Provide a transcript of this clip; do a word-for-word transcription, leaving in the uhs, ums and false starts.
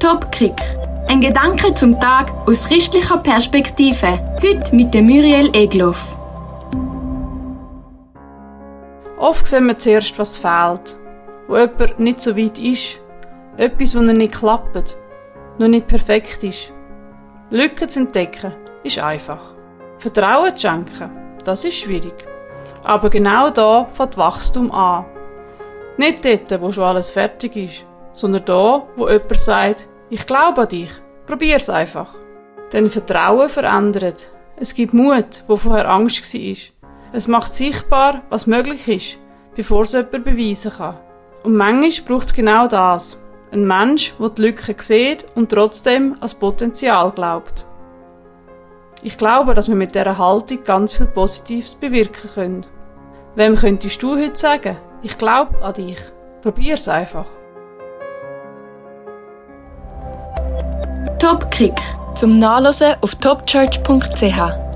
Top-Kick. Ein Gedanke zum Tag aus christlicher Perspektive. Heute mit dem Muriel Egloff. Oft sehen wir zuerst, was fehlt. Wo jemand nicht so weit ist. Etwas, wo er nicht klappt. Noch nicht perfekt ist. Lücken zu entdecken, ist einfach. Vertrauen zu schenken, das ist schwierig. Aber genau da fängt Wachstum an. Nicht dort, wo schon alles fertig ist, sondern da, wo jemand sagt, ich glaube an dich, probier's einfach. Denn Vertrauen verändert. Es gibt Mut, wo vorher Angst war. Es macht sichtbar, was möglich ist, bevor es jemand beweisen kann. Und manchmal braucht es genau das. Ein Mensch, der die Lücken sieht und trotzdem ans Potenzial glaubt. Ich glaube, dass wir mit dieser Haltung ganz viel Positives bewirken können. Wem könntest du heute sagen, ich glaube an dich? Probier's einfach. Top-Kick. Zum Nachlesen auf topchurch punkt c h.